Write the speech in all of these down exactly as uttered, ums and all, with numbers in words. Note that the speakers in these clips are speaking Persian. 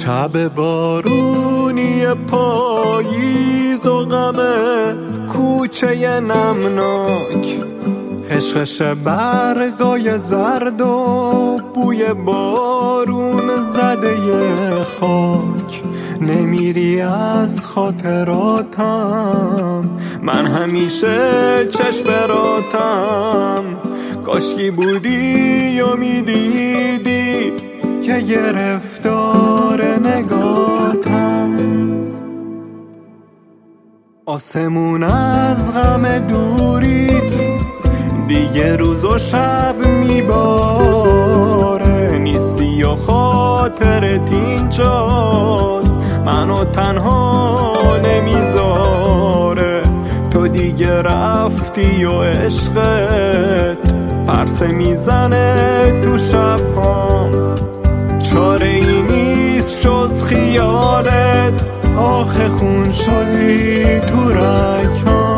شب بارونی پاییز و غم کوچه نمناک، خشخش برگای زرد و بوی بارون زده خاک. نمیری از خاطراتم، من همیشه چشم براتم. کاشکی بودی و میدیدی که گرفتار نگاتم. آسمون از غم دورید دیگه روز و شب میباره، نیستی و خاطرت اینجاست منو تنها نمیذاره. تو دیگه رفتی و عشقت پرسه میزنه تو شبهام، چاره ای نیست جز خیالت، آخه خون شدی تو رگام.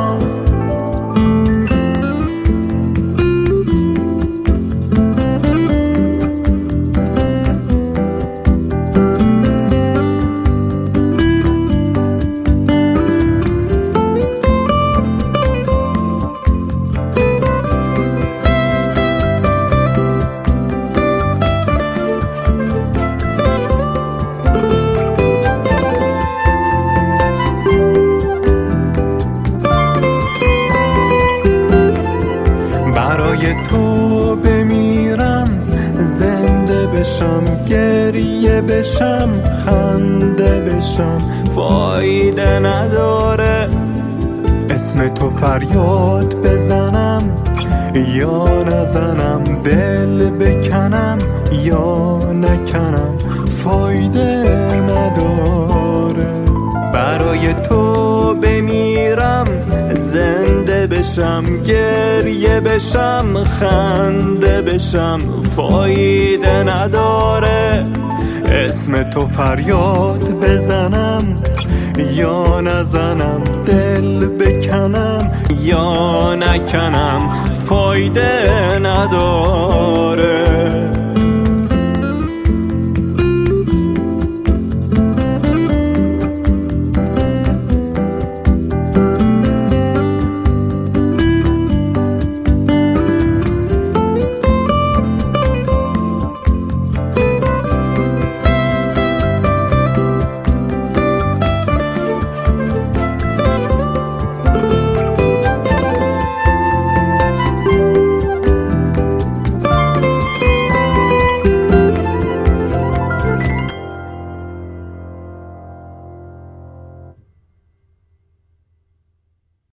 برای تو بمیرم، زنده بشم، گریه بشم، خنده بشم، فایده نداره. اسم تو فریاد بزنم یا نزنم، دل بکنم یا نکنم، فایده نداره. برای تو بمیرم، زنده بشم، گریه بشم، خنده بشم، فایده نداره. اسم تو فریاد بزنم یا نزنم، دل بکنم یا نکنم، فایده نداره.